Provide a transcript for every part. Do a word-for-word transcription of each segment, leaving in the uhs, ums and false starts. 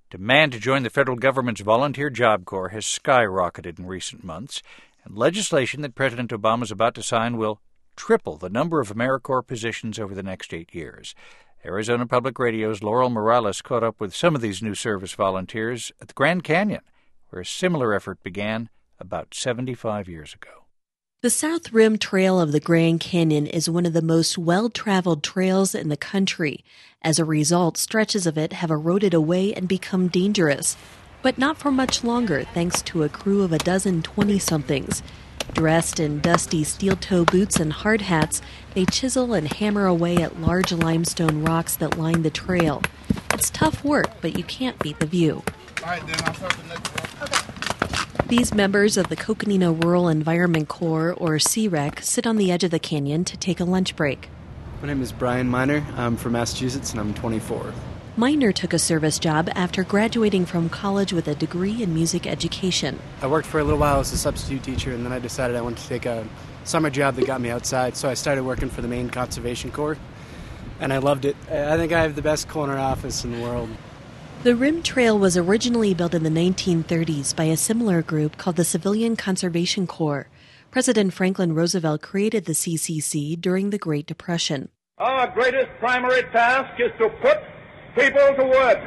Demand to join the federal government's volunteer Job Corps has skyrocketed in recent months, and legislation that President Obama is about to sign will triple the number of AmeriCorps positions over the next eight years. Arizona Public Radio's Laurel Morales caught up with some of these new service volunteers at the Grand Canyon, where a similar effort began about seventy-five years ago. The South Rim Trail of the Grand Canyon is one of the most well-traveled trails in the country. As a result, stretches of it have eroded away and become dangerous. But not for much longer, thanks to a crew of a dozen twenty-somethings. Dressed in dusty steel-toe boots and hard hats, they chisel and hammer away at large limestone rocks that line the trail. It's tough work, but you can't beat the view. All right, then I'll start the next one. Okay. These members of the Coconino Rural Environment Corps, or C R E C, sit on the edge of the canyon to take a lunch break. My name is Brian Miner. I'm from Massachusetts, and I'm twenty-four. Miner took a service job after graduating from college with a degree in music education. I worked for a little while as a substitute teacher, and then I decided I wanted to take a summer job that got me outside, so I started working for the Maine Conservation Corps, and I loved it. I think I have the best corner office in the world. The Rim Trail was originally built in the nineteen thirties by a similar group called the Civilian Conservation Corps. President Franklin Roosevelt created the C C C during the Great Depression. Our greatest primary task is to put people to work.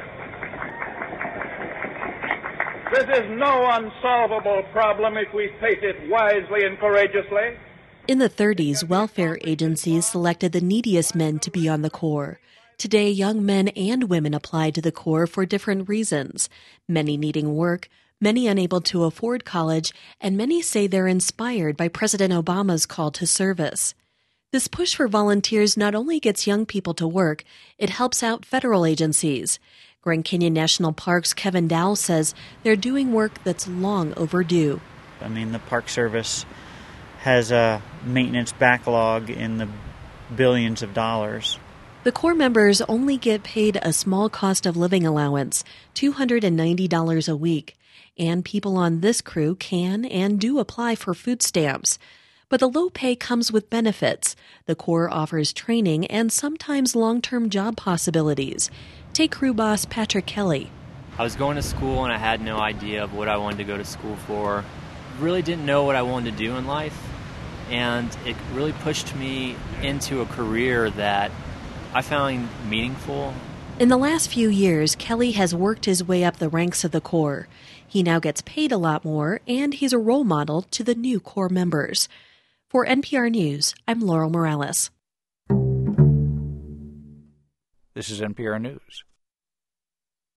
This is no unsolvable problem if we face it wisely and courageously. In the thirties, welfare agencies selected the neediest men to be on the Corps. Today, young men and women apply to the Corps for different reasons, many needing work, many unable to afford college, and many say they're inspired by President Obama's call to service. This push for volunteers not only gets young people to work, it helps out federal agencies. Grand Canyon National Park's Kevin Dowell says they're doing work that's long overdue. I mean, the Park Service has a maintenance backlog in the billions of dollars. The Corps members only get paid a small cost of living allowance, two hundred ninety dollars a week, and people on this crew can and do apply for food stamps. But the low pay comes with benefits. The Corps offers training and sometimes long-term job possibilities. Take crew boss Patrick Kelly. I was going to school and I had no idea of what I wanted to go to school for. Really didn't know what I wanted to do in life, and it really pushed me into a career that I found meaningful. In the last few years, Kelly has worked his way up the ranks of the Corps. He now gets paid a lot more, and he's a role model to the new Corps members. For N P R News, I'm Laurel Morales. This is N P R News.